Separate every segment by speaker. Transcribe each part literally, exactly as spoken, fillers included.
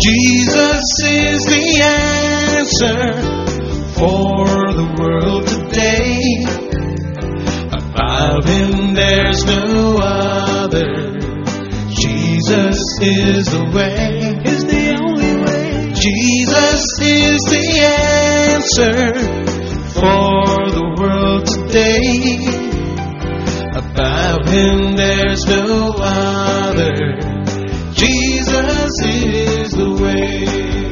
Speaker 1: Jesus is the answer for the world today. Above Him there's no other. Jesus is the way, is the only way. Jesus is the answer for the world today. Above Him there's no other. Jesus is the way.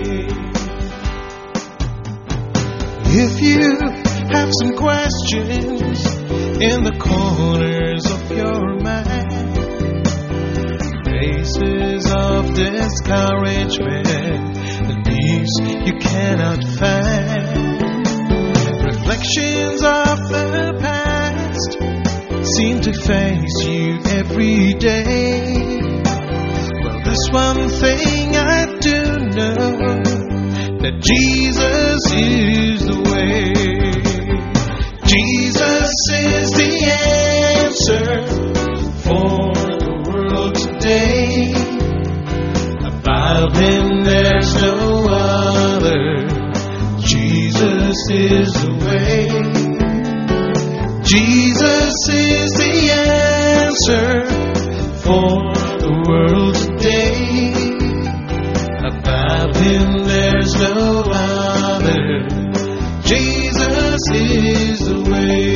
Speaker 1: If you have some questions in the corners of your mind, traces of discouragement, beliefs you cannot find, reflections of the past seem to face you every day. Well, this one thing I do know, that Jesus is the way. Jesus is the answer for the world today. Above Him there's no other. Jesus is the way. Jesus is the answer for the world today. Above Him there's no other. Jesus is the way.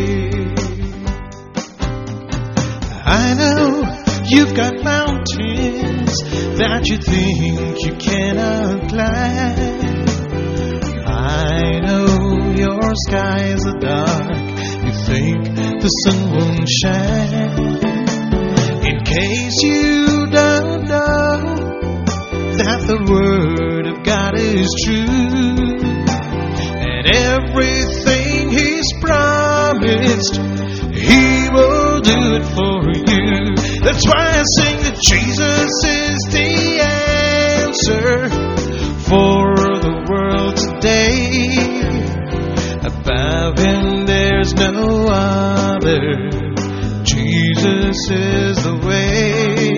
Speaker 1: I know you've got mountains that you think you cannot climb. I know your skies are dark, you think the sun won't shine. In case you don't know that the Word of God is true, and everything He's promised, He will do it for you. That's why I sing that Jesus is the answer for the world today. Above Him there's no other. Jesus is the way.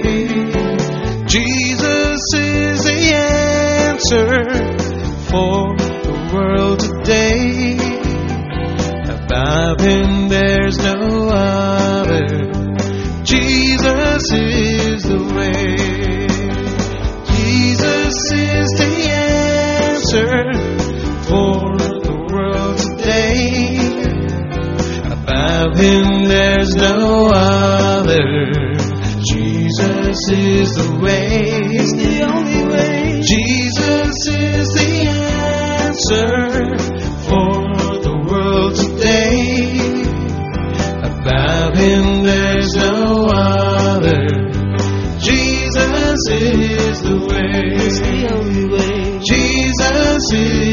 Speaker 1: Jesus is the answer for the world today. Above Him there's no other. Jesus is the way. Jesus is the answer for the world today. Above Him there's no other. Jesus is the way, is the only way. Jesus is the answer for the world today. Above Him there's no other. Jesus is the way, is the only way. Jesus is